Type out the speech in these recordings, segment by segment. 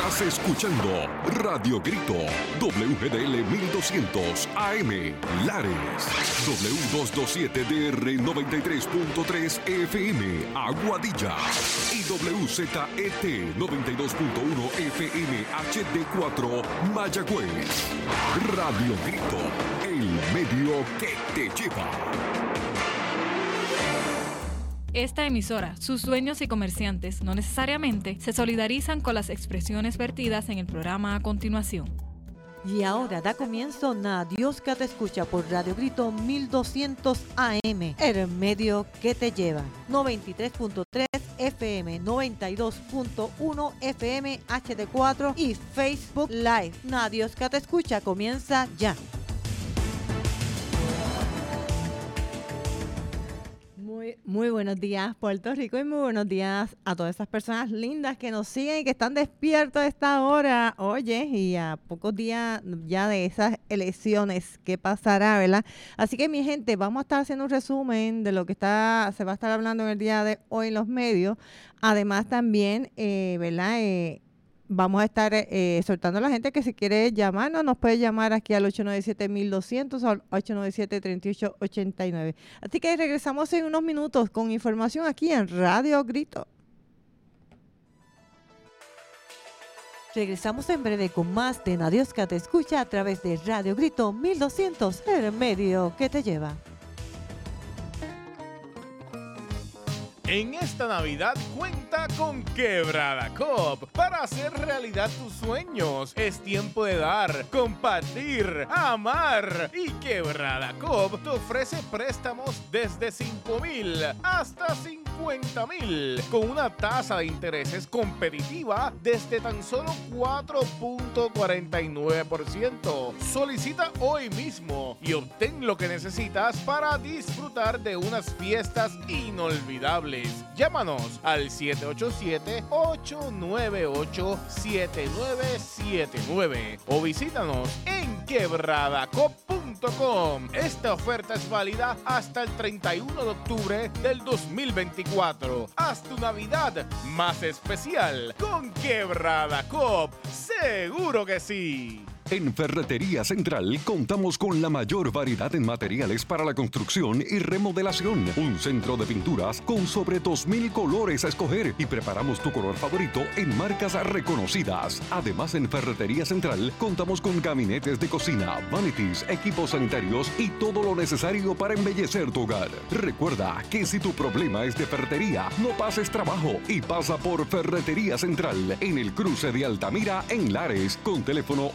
Estás escuchando Radio Grito, WGDL 1200 AM, Lares, W227DR 93.3 FM, Aguadilla, y WZET 92.1 FM HD4, Mayagüez. Radio Grito, el medio que te lleva. Esta emisora, sus dueños y comerciantes no necesariamente se solidarizan con las expresiones vertidas en el programa a continuación. Y ahora da comienzo Na Dios que te escucha por Radio Grito 1200 AM, el medio que te lleva. 93.3 FM, 92.1 FM HD4 y Facebook Live. Na Dios que te escucha comienza ya. Muy buenos días, Puerto Rico, y muy buenos días a todas esas personas lindas que nos siguen y que están despiertos a esta hora. Oye, y a pocos días ya de esas elecciones, ¿qué pasará, verdad? Así que, mi gente, vamos a estar haciendo un resumen de lo que se va a estar hablando en el día de hoy en los medios. Además, también, ¿verdad? Vamos a estar soltando a la gente que si quiere llamarnos, nos puede llamar aquí al 897-1200 o al 897-3889. Así que regresamos en unos minutos con información aquí en Radio Grito. Regresamos en breve con más de Na Dios que te escucha a través de Radio Grito 1200, el medio que te lleva. En esta Navidad cuenta con Quebrada Coop para hacer realidad tus sueños. Es tiempo de dar, compartir, amar. Y Quebrada Coop te ofrece préstamos desde 5,000 hasta 50,000 con una tasa de intereses competitiva desde tan solo 4.49%. Solicita hoy mismo y obtén lo que necesitas para disfrutar de unas fiestas inolvidables. Llámanos al 787-898-7979 o visítanos en quebradacop.com. Esta oferta es válida hasta el 31 de octubre del 2024. Haz tu Navidad más especial con Quebrada Coop. ¡Seguro que sí! En Ferretería Central contamos con la mayor variedad en materiales para la construcción y remodelación. Un centro de pinturas con sobre 2,000 colores a escoger y preparamos tu color favorito en marcas reconocidas. Además, en Ferretería Central contamos con gabinetes de cocina, vanities, equipos sanitarios y todo lo necesario para embellecer tu hogar. Recuerda que si tu problema es de ferretería, no pases trabajo y pasa por Ferretería Central en el cruce de Altamira en Lares con teléfono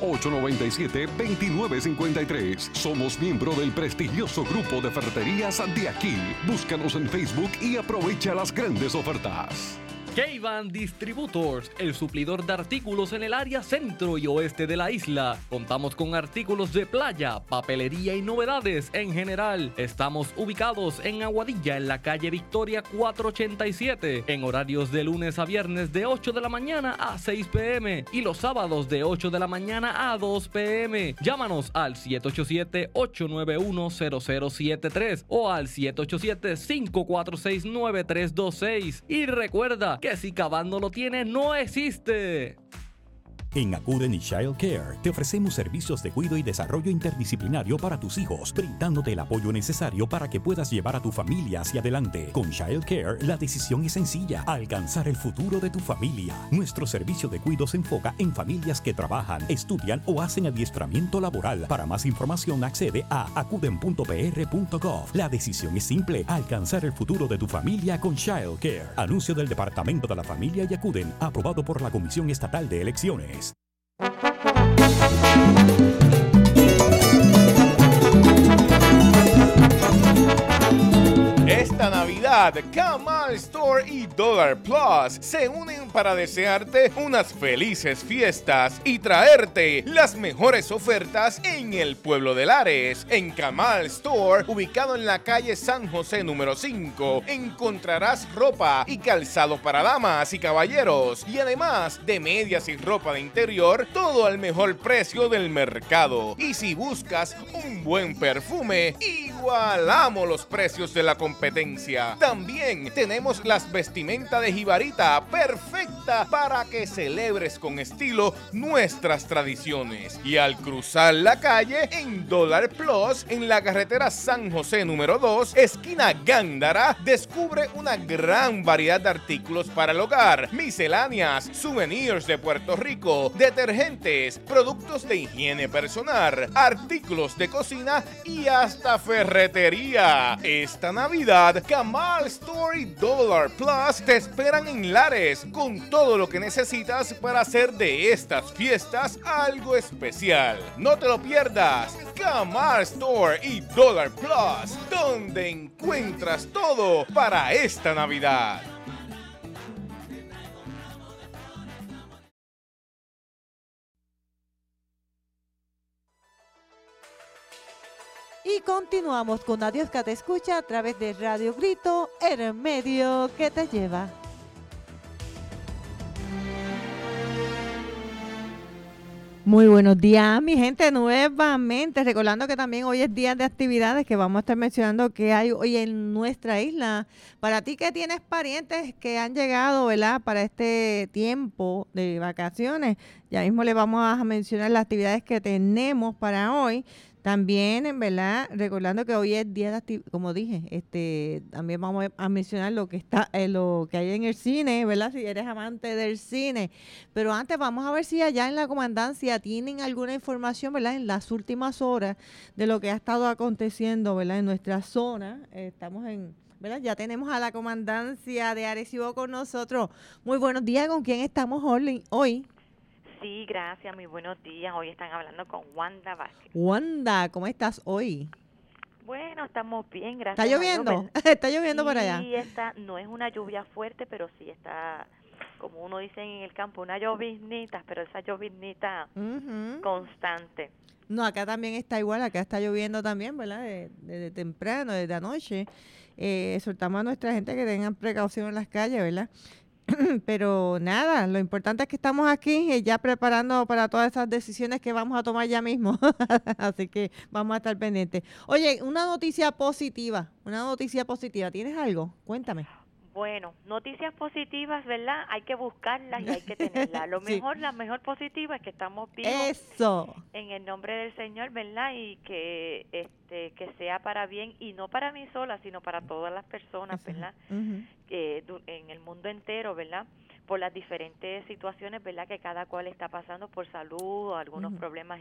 897-2953. Somos miembro del prestigioso grupo de ferreterías de aquí. Búscanos en Facebook y aprovecha las grandes ofertas. K-Van Distributors, el suplidor de artículos en el área centro y oeste de la isla. Contamos con artículos de playa, papelería y novedades en general. Estamos ubicados en Aguadilla, en la calle Victoria 487, en horarios de lunes a viernes de 8 de la mañana a 6 p.m. y los sábados de 8 de la mañana a 2 p.m. Llámanos al 787-891-0073 o al 787-546-9326 y recuerda que si K-Van no lo tiene, no existe. En Acuden y Child Care te ofrecemos servicios de cuidado y desarrollo interdisciplinario para tus hijos, brindándote el apoyo necesario para que puedas llevar a tu familia hacia adelante. Con Child Care, la decisión es sencilla: alcanzar el futuro de tu familia. Nuestro servicio de cuidado se enfoca en familias que trabajan, estudian o hacen adiestramiento laboral. Para más información, accede a acuden.pr.gov. La decisión es simple: alcanzar el futuro de tu familia con Child Care. Anuncio del Departamento de la Familia y Acuden, aprobado por la Comisión Estatal de Elecciones. Esta Navidad, Kamal Store y Dollar Plus se unen para desearte unas felices fiestas y traerte las mejores ofertas en el pueblo de Lares. En Kamal Store, ubicado en la calle San José número 5, encontrarás ropa y calzado para damas y caballeros, y además de medias y ropa de interior, todo al mejor precio del mercado. Y si buscas un buen perfume, igualamos los precios de la competencia. También tenemos las vestimentas de jibarita, perfecta para que celebres con estilo nuestras tradiciones. Y al cruzar la calle en Dollar Plus, en la carretera San José número 2, esquina Gándara, descubre una gran variedad de artículos para el hogar, misceláneas, souvenirs de Puerto Rico, detergentes, productos de higiene personal, artículos de cocina y hasta ferretería. Esta Navidad, Kamal Store y Dollar Plus te esperan en Lares con todo lo que necesitas para hacer de estas fiestas algo especial. No te lo pierdas. Kamal Store y Dollar Plus, donde encuentras todo para esta Navidad. Y continuamos con Adiós que te escucha a través de Radio Grito, el medio que te lleva. Muy buenos días, mi gente, nuevamente. Recordando que también hoy es día de actividades que vamos a estar mencionando que hay hoy en nuestra isla. Para ti que tienes parientes que han llegado, ¿verdad?, para este tiempo de vacaciones, ya mismo le vamos a mencionar las actividades que tenemos para hoy. También, en verdad, recordando que hoy es día de actividades, como dije, también vamos a mencionar lo que está, lo que hay en el cine, ¿verdad? Si eres amante del cine. Pero antes vamos a ver si allá en la comandancia tienen alguna información, ¿verdad? En las últimas horas de lo que ha estado aconteciendo, ¿verdad? En nuestra zona. Estamos en, ¿verdad? Ya tenemos a la comandancia de Arecibo con nosotros. Muy buenos días, ¿con quién estamos hoy? Sí, gracias, muy buenos días. Hoy están hablando con Wanda Vázquez. Wanda, ¿cómo estás hoy? Bueno, estamos bien, gracias. ¿Está lloviendo? ¿Está lloviendo por allá? Sí, no es una lluvia fuerte, pero sí está, como uno dice en el campo, una lloviznita, pero esa lloviznita constante. No, acá también está igual, acá está lloviendo también, ¿verdad? Desde temprano, desde anoche. Exhortamos a nuestra gente que tengan precaución en las calles, ¿verdad? Pero nada, lo importante es que estamos aquí ya preparando para todas esas decisiones que vamos a tomar ya mismo. Así que vamos a estar pendientes. Oye, una noticia positiva. ¿Tienes algo? Cuéntame. Bueno, noticias positivas, ¿verdad? Hay que buscarlas y hay que tenerlas. Sí. La mejor positiva es que estamos vivos. Eso. En el nombre del Señor, ¿verdad? Y que que sea para bien y no para mí sola, sino para todas las personas, ¿verdad? En el mundo entero, ¿verdad? Por las diferentes situaciones, ¿verdad? Que cada cual está pasando por salud o algunos problemas,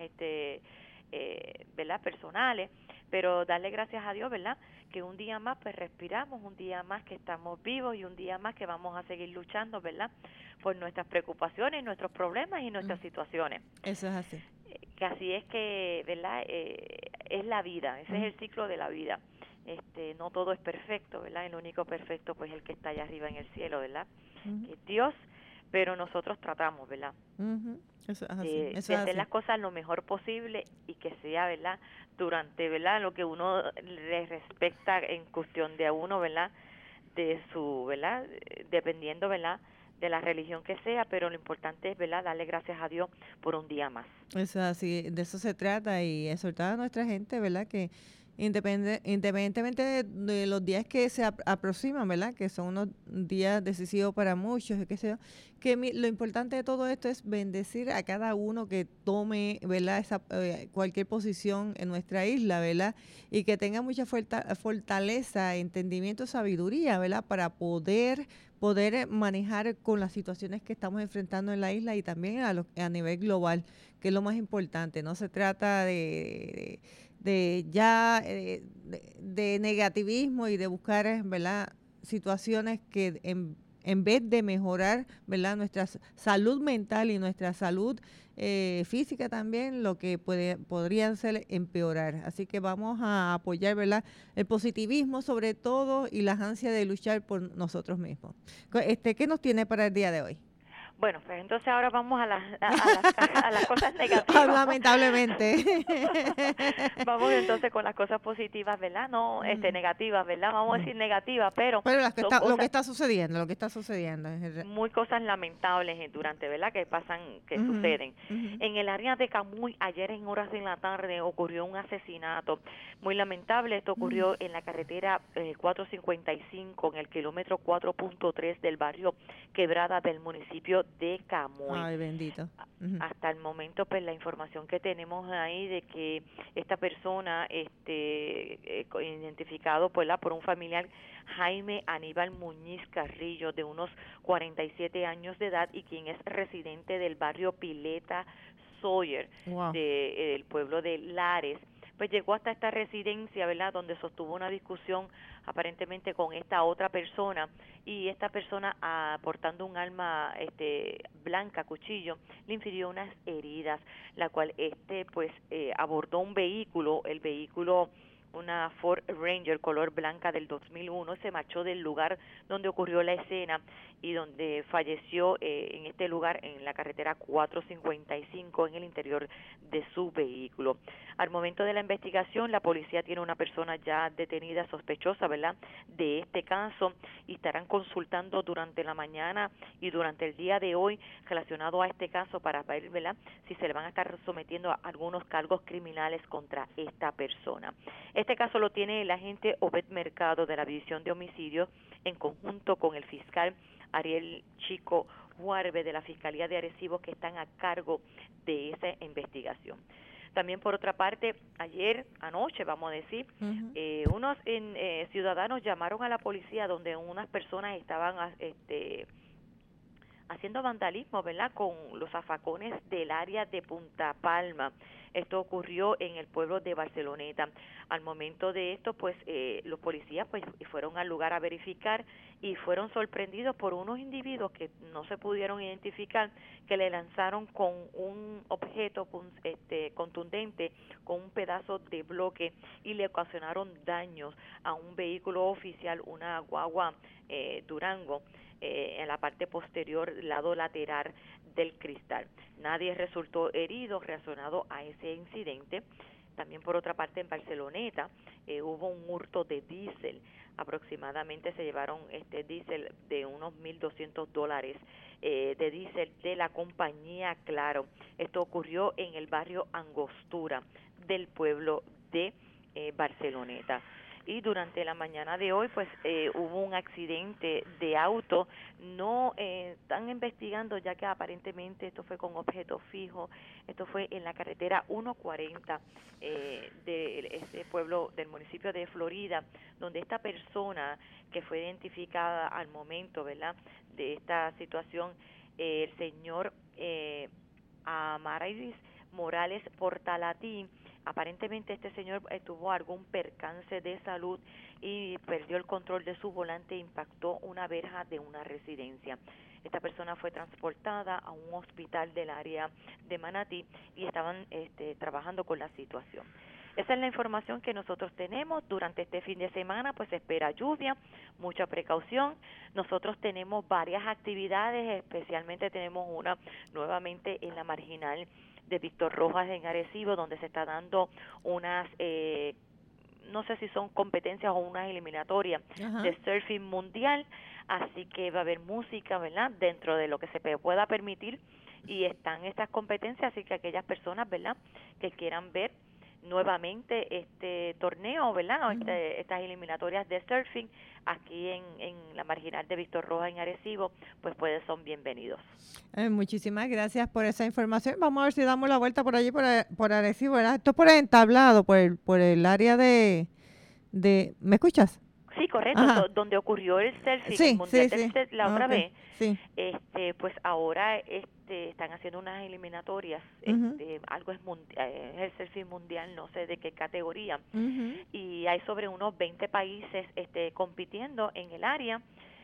¿verdad? Personales, pero darle gracias a Dios, ¿verdad? Que un día más pues respiramos, un día más que estamos vivos y un día más que vamos a seguir luchando, ¿verdad? Por nuestras preocupaciones, nuestros problemas y nuestras situaciones. Eso es así. Que así es que, ¿verdad? Es la vida, ese es el ciclo de la vida. No todo es perfecto, ¿verdad? El único perfecto pues el que está allá arriba en el cielo, ¿verdad? Que es Dios, pero nosotros tratamos, ¿verdad? Eso es así. De hacer las cosas lo mejor posible y que sea, ¿verdad? Durante, ¿verdad? Lo que uno le respecta en cuestión de a uno, ¿verdad? De su, ¿verdad? Dependiendo, ¿verdad? De la religión que sea, pero lo importante es, ¿verdad? Darle gracias a Dios por un día más. Eso es así, de eso se trata y exhortar a nuestra gente, ¿verdad? Que independientemente de los días que se aproximan, ¿verdad? Que son unos días decisivos para muchos, qué sé yo, que lo importante de todo esto es bendecir a cada uno que tome, ¿verdad? Cualquier posición en nuestra isla, ¿verdad? Y que tenga mucha fortaleza, entendimiento, sabiduría, ¿verdad? Para poder manejar con las situaciones que estamos enfrentando en la isla y también a nivel global, que es lo más importante. No se trata de negativismo y de buscar, ¿verdad?, situaciones que en vez de mejorar, ¿verdad?, nuestra salud mental y nuestra salud física también, lo que podrían ser empeorar. Así que vamos a apoyar, ¿verdad?, el positivismo sobre todo y las ansias de luchar por nosotros mismos. ¿Qué nos tiene para el día de hoy? Bueno, pues entonces ahora vamos a las cosas negativas. Lamentablemente. Vamos entonces con las cosas positivas, ¿verdad? No, negativas, ¿verdad? Vamos a decir negativas, pero lo que está sucediendo, muy cosas lamentables durante, ¿verdad? Que suceden. En el área de Camuy, ayer en horas de la tarde ocurrió un asesinato muy lamentable. Esto ocurrió en la carretera 455, en el kilómetro 4.3 del barrio Quebrada del municipio de Camuy. Ay, bendito. Hasta el momento, pues la información que tenemos ahí de que esta persona, identificado pues, por un familiar, Jaime Aníbal Muñiz Carrillo, de unos 47 años de edad y quien es residente del barrio Pileta Sawyer, del pueblo de Lares, pues llegó hasta esta residencia, ¿verdad?, donde sostuvo una discusión aparentemente con esta otra persona, y esta persona, portando un arma blanca, cuchillo, le infirió unas heridas, la cual abordó un vehículo, el vehículo una Ford Ranger color blanca del 2001, se marchó del lugar donde ocurrió la escena y donde falleció en este lugar, en la carretera 455, en el interior de su vehículo. Al momento de la investigación, la policía tiene una persona ya detenida, sospechosa, ¿verdad?, de este caso, y estarán consultando durante la mañana y durante el día de hoy relacionado a este caso para ver, ¿verdad?, si se le van a estar sometiendo a algunos cargos criminales contra esta persona. Este caso lo tiene el agente Obed Mercado de la División de Homicidios en conjunto con el fiscal Ariel Chico Juarbe de la Fiscalía de Arecibo, que están a cargo de esa investigación. También, por otra parte, anoche, vamos a decir, unos ciudadanos llamaron a la policía donde unas personas estaban haciendo vandalismo, ¿verdad?, con los zafacones del área de Punta Palma. Esto ocurrió en el pueblo de Barceloneta. Al momento de esto, pues los policías pues fueron al lugar a verificar y fueron sorprendidos por unos individuos que no se pudieron identificar, que le lanzaron con un objeto contundente, con un pedazo de bloque, y le ocasionaron daños a un vehículo oficial, una guagua Durango, en la parte posterior, lado lateral del cristal. Nadie resultó herido relacionado a ese incidente. También, por otra parte, en Barceloneta hubo un hurto de diésel. Aproximadamente se llevaron diésel de unos $1,200 de diésel de la compañía Claro. Esto ocurrió en el barrio Angostura del pueblo de Barceloneta. Y durante la mañana de hoy, pues hubo un accidente de auto. No están investigando, ya que aparentemente esto fue con objeto fijo. Esto fue en la carretera 140 de ese pueblo del municipio de Florida, donde esta persona que fue identificada al momento, ¿verdad?, de esta situación, el señor Amaris Morales Portalatí. Aparentemente este señor tuvo algún percance de salud y perdió el control de su volante e impactó una verja de una residencia. Esta persona fue transportada a un hospital del área de Manatí y estaban trabajando con la situación. Esa es la información que nosotros tenemos. Durante este fin de semana pues se espera lluvia, mucha precaución. Nosotros tenemos varias actividades, especialmente tenemos una nuevamente en la marginal de Víctor Rojas en Arecibo, donde se está dando unas, no sé si son competencias o unas eliminatorias de surfing mundial, así que va a haber música, ¿verdad?, dentro de lo que se pueda permitir, y están estas competencias, así que aquellas personas, ¿verdad?, que quieran ver nuevamente este torneo, ¿verdad?, estas eliminatorias de surfing aquí en la marginal de Víctor Rojas en Arecibo, pues son bienvenidos. Muchísimas gracias por esa información. Vamos a ver si damos la vuelta por allí, por Arecibo, ¿verdad? Esto es por el Entablado, por el área de ¿me escuchas? Sí, correcto, donde ocurrió el selfie, el mundial la otra vez. Sí. Pues ahora están haciendo unas eliminatorias, algo es el selfie mundial, no sé de qué categoría, y hay sobre unos 20 países compitiendo en el área.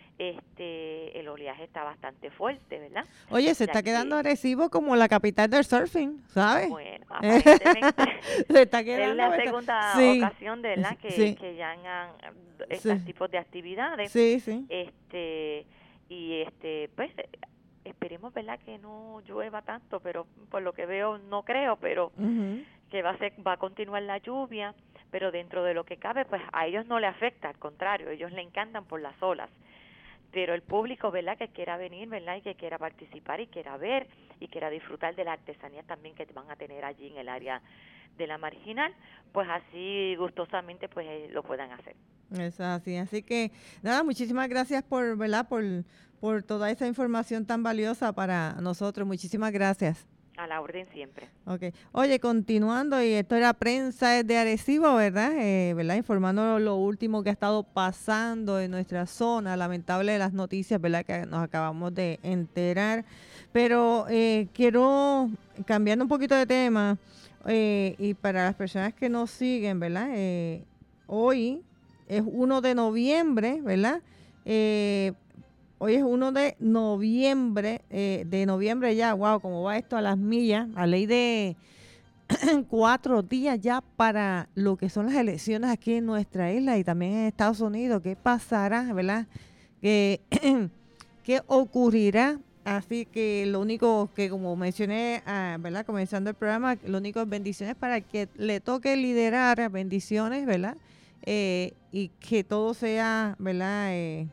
El oleaje está bastante fuerte, ¿verdad? Oye, se está quedando Arecibo como la capital del surfing, ¿sabes? Bueno, aparentemente se está quedando, es la segunda ocasión, de verdad, que ya hagan estos tipos de actividades. Sí. Pues esperemos, ¿verdad?, que no llueva tanto, pero por lo que veo no creo, pero que va a continuar la lluvia, pero dentro de lo que cabe, pues a ellos no le afecta, al contrario, ellos le encantan por las olas. Pero el público, ¿verdad?, que quiera venir, ¿verdad?, y que quiera participar y quiera ver y quiera disfrutar de la artesanía también que van a tener allí en el área de la Marginal, pues así gustosamente pues lo puedan hacer. Eso es así. Así que nada, muchísimas gracias por, ¿verdad?, por toda esa información tan valiosa para nosotros. Muchísimas gracias. A la orden siempre. Okay. Oye, continuando, y esto era Prensa de Arecibo, ¿verdad? ¿Verdad? Informando lo último que ha estado pasando en nuestra zona, lamentable las noticias, ¿verdad?, que nos acabamos de enterar. Pero quiero, cambiando un poquito de tema, y para las personas que nos siguen, ¿verdad? Hoy es 1 de noviembre, ¿verdad? Hoy es 1 de noviembre ya, wow, cómo va esto a las millas, a ley de 4 días ya para lo que son las elecciones aquí en nuestra isla y también en Estados Unidos. ¿Qué pasará, verdad? ¿Qué ocurrirá? Así que lo único que, como mencioné, ¿verdad?, comenzando el programa, lo único es bendiciones para que le toque liderar, bendiciones, ¿verdad? Y que todo sea, ¿verdad?,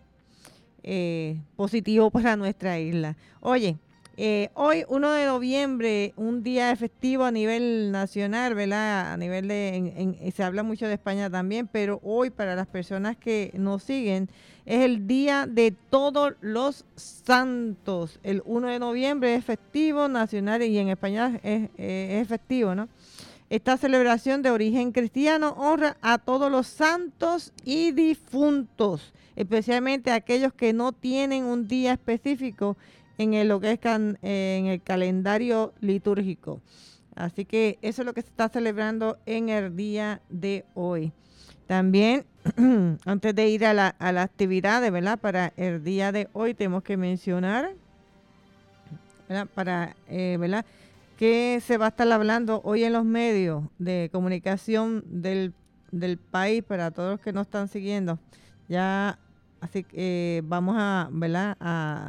positivo para nuestra isla. Oye, hoy 1 de noviembre, un día festivo a nivel nacional, ¿verdad? A nivel se habla mucho de España también, pero hoy para las personas que nos siguen es el Día de Todos los Santos. El 1 de noviembre es festivo nacional y en España es festivo, ¿no? Esta celebración de origen cristiano honra a todos los santos y difuntos, especialmente aquellos que no tienen un día específico en lo que es en el calendario litúrgico. Así que eso es lo que se está celebrando en el día de hoy. También, antes de ir a la actividad, ¿verdad?, para el día de hoy tenemos que mencionar, ¿verdad?, ¿verdad?, que se va a estar hablando hoy en los medios de comunicación del país para todos los que nos están siguiendo. Ya, así que vamos a, ¿verdad?,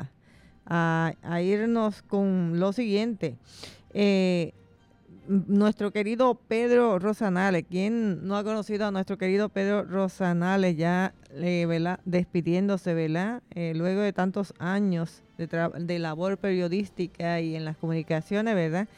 a irnos con lo siguiente. Nuestro querido Pedro Rosanales, ¿quién no ha conocido a nuestro querido Pedro Rosanales ya, ¿verdad?, despidiéndose, ¿verdad?, luego de tantos años de labor periodística y en las comunicaciones, ¿verdad?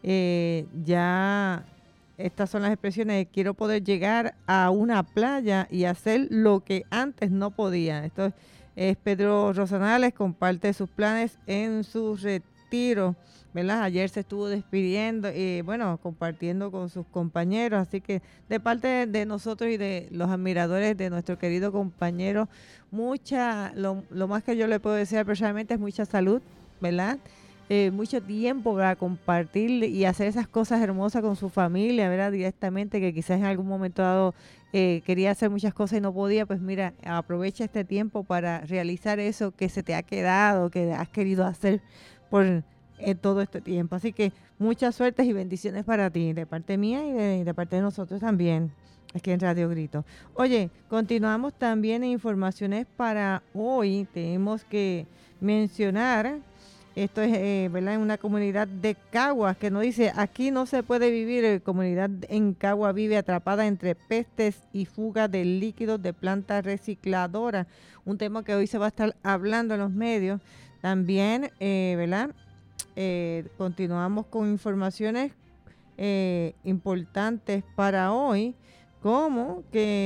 Ya estas son las expresiones: quiero poder llegar a una playa y hacer lo que antes no podía. Esto es Pedro Rosanales, comparte sus planes en su retiro, ¿verdad? Ayer se estuvo despidiendo y compartiendo con sus compañeros, así que de parte de nosotros y de los admiradores de nuestro querido compañero, lo más que yo le puedo decir personalmente es mucha salud, ¿verdad? Mucho tiempo para compartir y hacer esas cosas hermosas con su familia, ¿verdad?, directamente, que quizás en algún momento dado quería hacer muchas cosas y no podía. Pues mira, aprovecha este tiempo para realizar eso que se te ha quedado, que has querido hacer por todo este tiempo. Así que muchas suertes y bendiciones para ti, de parte mía y de parte de nosotros también, aquí en Radio Grito. Oye, continuamos también en informaciones para hoy. Tenemos que mencionar, esto es, ¿verdad?, en una comunidad de Caguas, que nos dice: aquí no se puede vivir. Comunidad en Caguas vive atrapada entre pestes y fuga de líquidos de planta recicladora. Un tema que hoy se va a estar hablando en los medios. También, ¿verdad?, continuamos con informaciones importantes para hoy, como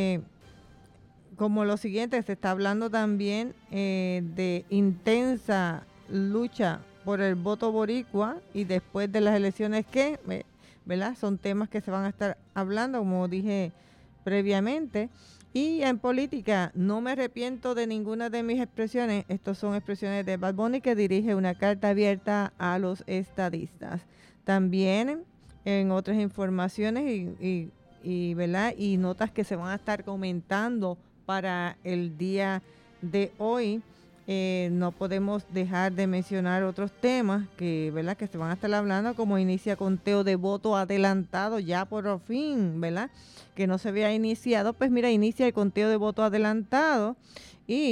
lo siguiente: se está hablando también de intensa lucha por el voto boricua y después de las elecciones, que, ¿verdad?, son temas que se van a estar hablando, como dije previamente. Y en política, no me arrepiento de ninguna de mis expresiones. Estas son expresiones de Bad Bunny, que dirige una carta abierta a los estadistas. También en otras informaciones y ¿verdad?, y notas que se van a estar comentando para el día de hoy, no podemos dejar de mencionar otros temas que, ¿verdad?, que se van a estar hablando, como inicia conteo de voto adelantado ya por fin, ¿verdad?, que no se había iniciado. Pues mira, inicia el conteo de voto adelantado y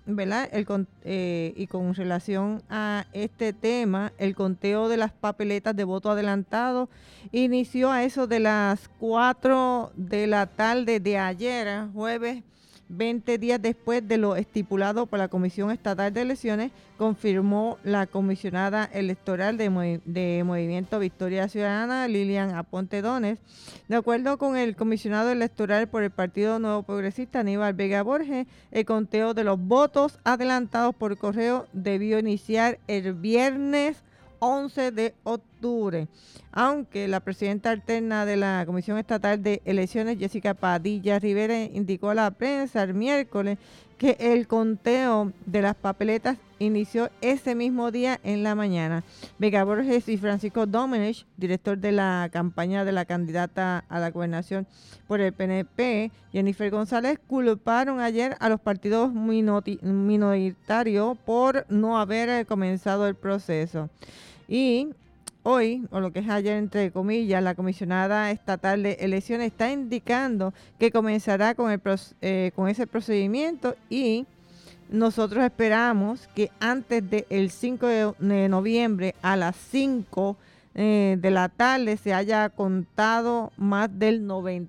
¿verdad? Y con relación a este tema, el conteo de las papeletas de voto adelantado inició a eso de las 4 de la tarde de ayer, jueves, 20 días después de lo estipulado por la Comisión Estatal de Elecciones, confirmó la comisionada electoral de Movimiento Victoria Ciudadana, Lilian Aponte Dones. De acuerdo con el comisionado electoral por el Partido Nuevo Progresista, Aníbal Vega Borges, el conteo de los votos adelantados por correo debió iniciar el viernes 11 de octubre, aunque la presidenta alterna de la Comisión Estatal de Elecciones, Jessica Padilla Rivera, indicó a la prensa el miércoles que el conteo de las papeletas inició ese mismo día en la mañana. Vega Borges y Francisco Domenech, director de la campaña de la candidata a la gobernación por el PNP, Jennifer González, culparon ayer a los partidos minoritarios por no haber comenzado el proceso. Y hoy, o lo que es ayer entre comillas, la comisionada estatal de elecciones está indicando que comenzará con ese procedimiento, y nosotros esperamos que antes del 5 de noviembre a las 5 de la tarde se haya contado más del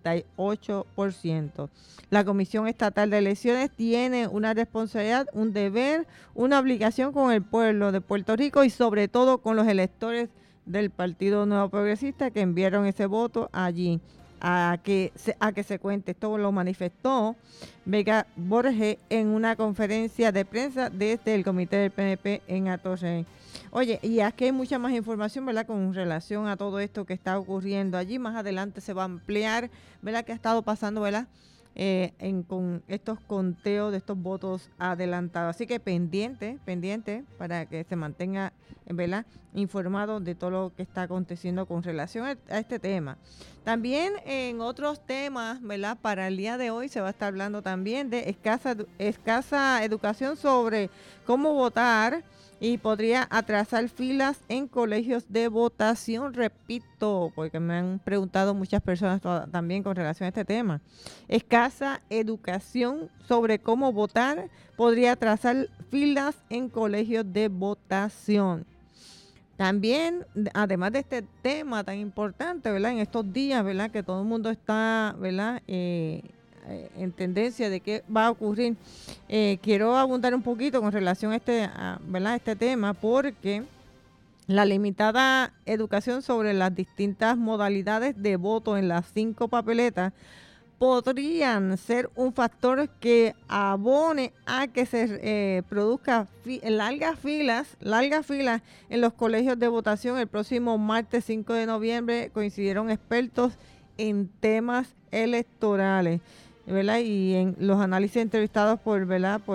98%. La Comisión Estatal de Elecciones tiene una responsabilidad, un deber, una obligación con el pueblo de Puerto Rico y sobre todo con los electores del Partido Nuevo Progresista que enviaron ese voto allí a que se cuente. Esto lo manifestó Vega Borges en una conferencia de prensa desde el comité del PNP en Atorrey. Oye, y aquí hay mucha más información, ¿verdad?, con relación a todo esto que está ocurriendo allí. Más adelante se va a ampliar, ¿verdad?, que ha estado pasando, ¿verdad?, con estos conteos de estos votos adelantados. Así que pendiente para que se mantenga, ¿verdad?, informado de todo lo que está aconteciendo con relación a este tema. También en otros temas, ¿verdad?, para el día de hoy se va a estar hablando también de escasa educación sobre cómo votar y podría atrasar filas en colegios de votación. Repito, porque me han preguntado muchas personas también con relación a este tema. Escasa educación sobre cómo votar podría atrasar filas en colegios de votación. También, además de este tema tan importante, ¿verdad?, en estos días, ¿verdad?, que todo el mundo está, ¿verdad?, en tendencia de qué va a ocurrir, quiero abundar un poquito con relación a este tema, porque la limitada educación sobre las distintas modalidades de voto en las 5 papeletas podrían ser un factor que abone a que se produzca largas filas en los colegios de votación. El próximo martes 5 de noviembre coincidieron expertos en temas electorales, ¿verdad?, y en los análisis entrevistados por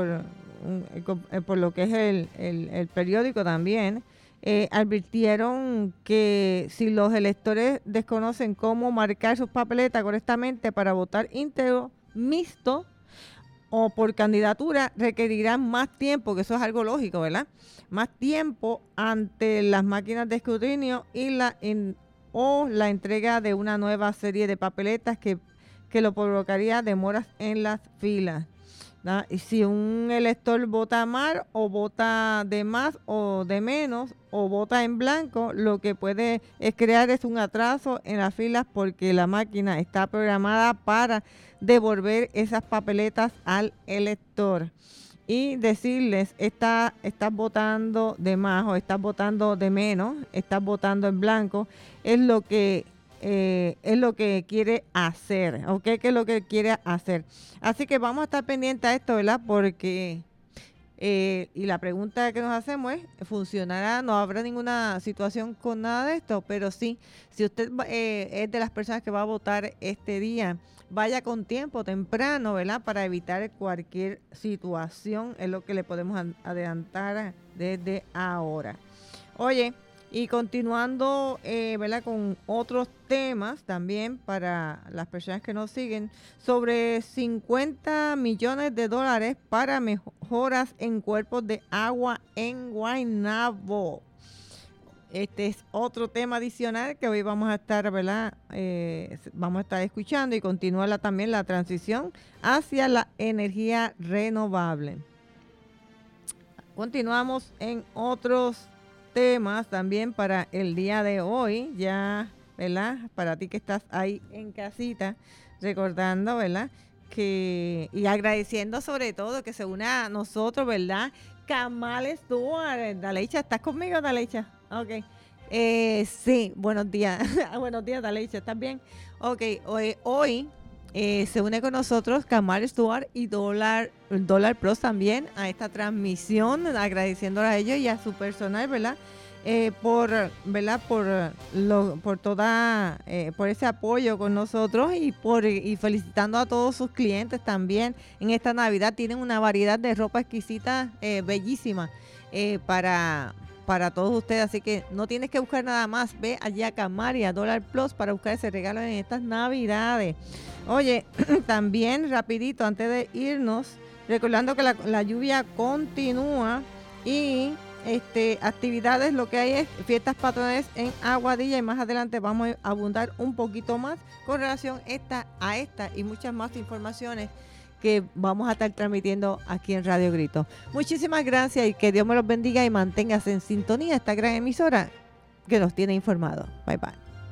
lo que es el periódico también, advirtieron que si los electores desconocen cómo marcar sus papeletas correctamente para votar íntegro, mixto o por candidatura, requerirán más tiempo, que eso es algo lógico, ¿verdad?, más tiempo ante las máquinas de escrutinio y la entrega de una nueva serie de papeletas que lo provocaría demoras en las filas, ¿verdad? Y si un elector vota mal o vota de más o de menos o vota en blanco, lo que puede crear es un atraso en las filas, porque la máquina está programada para devolver esas papeletas al elector y decirles: estás votando de más o estás votando de menos, estás votando en blanco. Es lo que quiere hacer, ¿ok? ¿Qué es lo que quiere hacer? Así que vamos a estar pendientes a esto, ¿verdad? Porque, y la pregunta que nos hacemos es: ¿funcionará? No habrá ninguna situación con nada de esto, pero sí, si usted es de las personas que va a votar este día, vaya con tiempo, temprano, ¿verdad?, para evitar cualquier situación. Es lo que le podemos adelantar desde ahora. Oye, y continuando, ¿verdad?, con otros temas también para las personas que nos siguen, sobre $50 millones para mejoras en cuerpos de agua en Guaynabo. Este es otro tema adicional que hoy vamos a estar, ¿verdad?, vamos a estar escuchando, y continúa también la transición hacia la energía renovable. continuamos en otros temas también para el día de hoy, ya, ¿verdad? Para ti que estás ahí en casita, recordando, ¿verdad? Y agradeciendo sobre todo que se una a nosotros, ¿verdad? Kamal Stuart. Daleicha, ¿estás conmigo, Daleicha? Ok. Sí, buenos días. Buenos días, Daleicha, ¿estás bien? Ok, hoy se une con nosotros Kamal Stuart y Dollar Plus también a esta transmisión, agradeciéndole a ellos y a su personal, ¿verdad? Por ese apoyo con nosotros y felicitando a todos sus clientes también en esta Navidad. Tienen una variedad de ropa exquisita, bellísima para todos ustedes, así que no tienes que buscar nada más. Ve allá a Kamal y a Dollar Plus para buscar ese regalo en estas Navidades. Oye, también rapidito antes de irnos, recordando que la lluvia continúa y actividades, lo que hay es fiestas patronales en Aguadilla, y más adelante vamos a abundar un poquito más con relación a esta y muchas más informaciones que vamos a estar transmitiendo aquí en Radio Grito. Muchísimas gracias y que Dios me los bendiga y manténgase en sintonía esta gran emisora que nos tiene informados. Bye bye.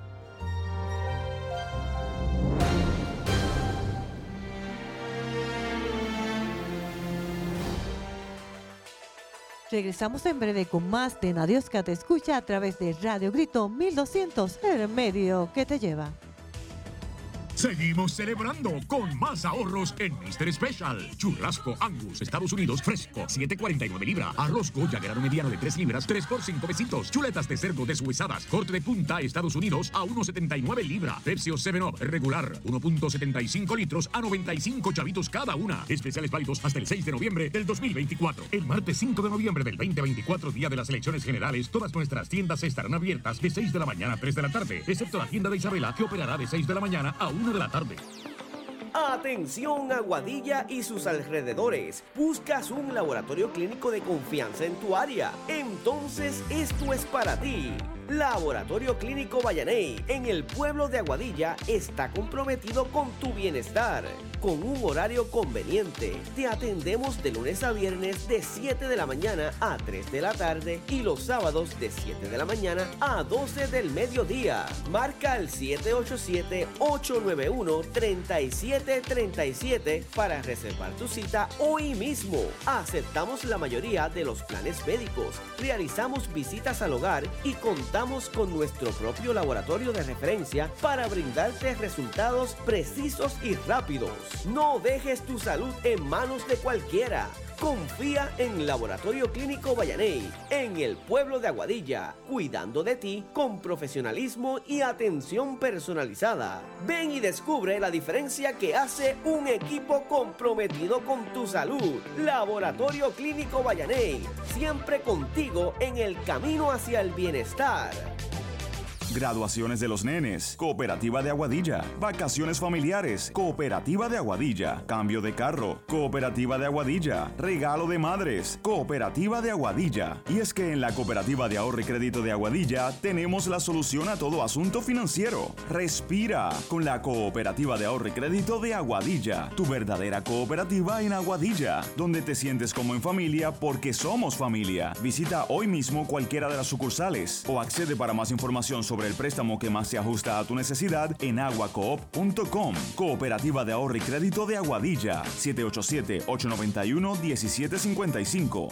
Regresamos en breve con más de Nadiosca Te Escucha a través de Radio Grito 1200, el medio que te lleva. Seguimos celebrando con más ahorros en Mr. Special. Churrasco Angus, Estados Unidos, fresco, $7.49 libra. Arroz Goya grano mediano de 3 libras, 3 por 5 pesitos. Chuletas de cerdo deshuesadas, corte de punta, Estados Unidos, a $1.79 libra. Pepsi o 7-Up regular, 1.75 litros a 95 chavitos cada una. Especiales válidos hasta el 6 de noviembre del 2024. El martes 5 de noviembre del 2024, día de las elecciones generales, todas nuestras tiendas estarán abiertas de 6 de la mañana a 3 de la tarde, excepto la tienda de Isabela, que operará de 6 de la mañana a 1 de la tarde. Atención Aguadilla y sus alrededores. ¿Buscas un laboratorio clínico de confianza en tu área? Entonces esto es para ti. Laboratorio Clínico Vallaney en el pueblo de Aguadilla está comprometido con tu bienestar. Con un horario conveniente, te atendemos de lunes a viernes de 7 de la mañana a 3 de la tarde y los sábados de 7 de la mañana a 12 del mediodía. Marca al 787-891-3737 para reservar tu cita hoy mismo. Aceptamos la mayoría de los planes médicos, realizamos visitas al hogar y contamos con nuestro propio laboratorio de referencia para brindarte resultados precisos y rápidos. No dejes tu salud en manos de cualquiera. Confía en Laboratorio Clínico Vallaney, en el pueblo de Aguadilla, cuidando de ti con profesionalismo y atención personalizada. Ven y descubre la diferencia que hace un equipo comprometido con tu salud. Laboratorio Clínico Vallaney, siempre contigo en el camino hacia el bienestar. Graduaciones de los nenes, Cooperativa de Aguadilla. Vacaciones familiares, Cooperativa de Aguadilla. Cambio de carro, Cooperativa de Aguadilla. Regalo de madres, Cooperativa de Aguadilla. Y es que en la Cooperativa de Ahorro y Crédito de Aguadilla tenemos la solución a todo asunto financiero. Respira con la Cooperativa de Ahorro y Crédito de Aguadilla. Tu verdadera cooperativa en Aguadilla, donde te sientes como en familia porque somos familia. Visita hoy mismo cualquiera de las sucursales o accede para más información sobre el préstamo que más se ajusta a tu necesidad en aguacoop.com. Cooperativa de Ahorro y Crédito de Aguadilla. 787-891-1755.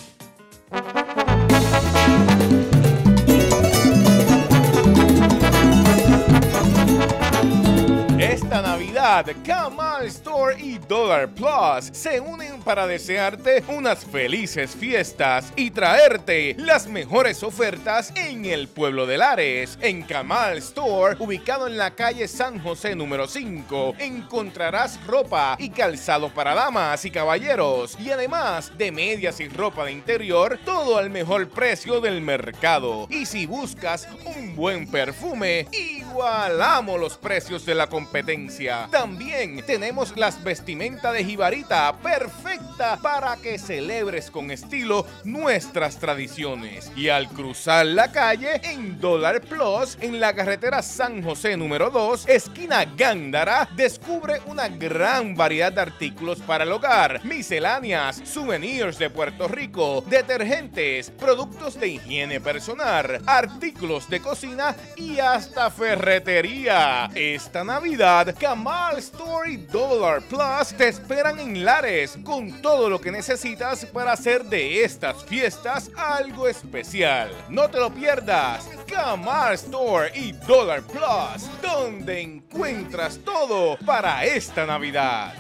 Esta Navidad, Kamal Store y Dollar Plus se unen para desearte unas felices fiestas y traerte las mejores ofertas en el pueblo de Lares. En Kamal Store, ubicado en la calle San José número 5, encontrarás ropa y calzado para damas y caballeros, y además de medias y ropa de interior, todo al mejor precio del mercado. Y si buscas un buen perfume, igualamos los precios de la competencia. También tenemos las vestimentas de jibarita, perfecta para que celebres con estilo nuestras tradiciones. Y al cruzar la calle, en Dollar Plus, en la carretera San José número 2, esquina Gándara, descubre una gran variedad de artículos para el hogar, misceláneas, souvenirs de Puerto Rico, detergentes, productos de higiene personal, artículos de cocina y hasta ferretería. Esta Navidad, Kamal Store y Dollar Plus te esperan en Lares con todo lo que necesitas para hacer de estas fiestas algo especial. No te lo pierdas. Kamal Store y Dollar Plus, donde encuentras todo para esta Navidad.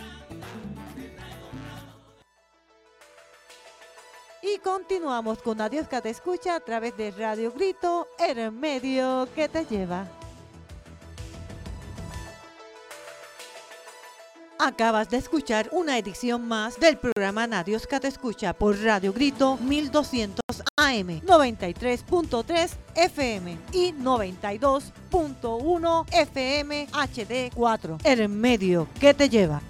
Y continuamos con Adiós que te escucha a través de Radio Grito, el medio que te lleva. Acabas de escuchar una edición más del programa Nadios que te escucha por Radio Grito 1200 AM, 93.3 FM y 92.1 FM HD4. El medio que te lleva.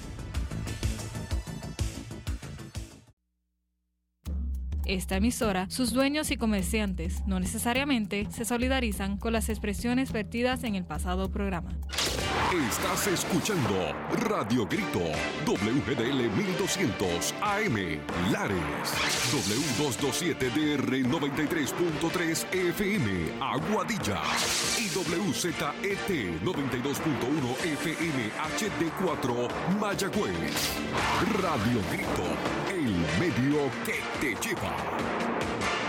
Esta emisora, sus dueños y comerciantes no necesariamente se solidarizan con las expresiones vertidas en el pasado programa. Estás escuchando Radio Grito, WGDL 1200 AM, Lares, W227DR 93.3 FM, Aguadilla y WZET 92.1 FM HD4, Mayagüez. Radio Grito, el medio que te lleva.